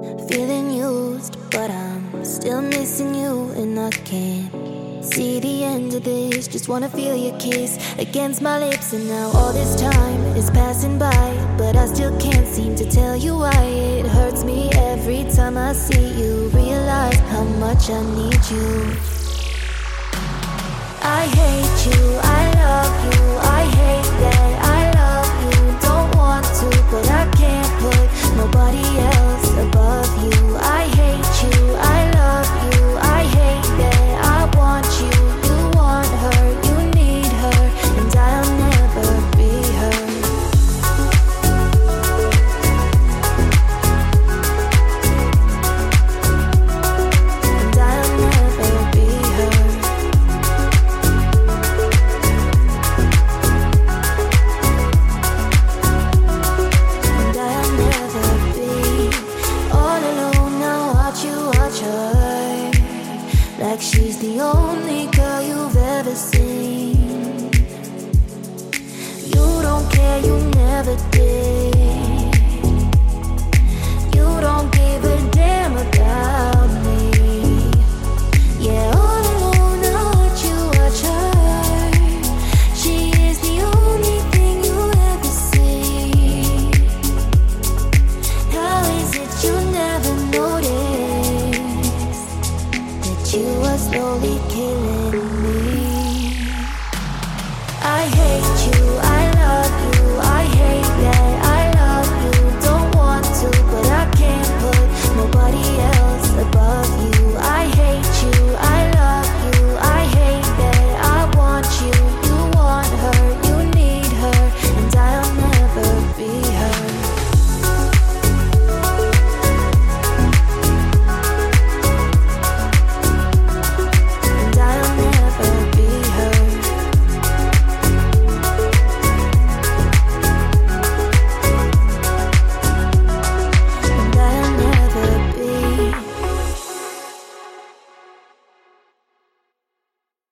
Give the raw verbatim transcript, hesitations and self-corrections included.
Feeling used, but I'm still missing you, and I can't see the end of this. Just wanna feel your kiss against my lips. And now all this time is passing by, but I still can't seem to tell you why. It hurts me every time I see you, realize how much I need you. I hate you, I love you, I hate that I love you. Don't want to, but I can't put nobody else above you. I hate you, I love you, I hate that I want you. You want her, you need her, and I'll never be her. And I'll never be her. And I'll never be all alone. Now watch you watch her, like she's the only girl you've ever seen. You don't care, you never did. You don't give a damn about me. Yeah, all alone, I watch you watch her. She is the only thing you ever see. How is it you never noticed that you are slowly killing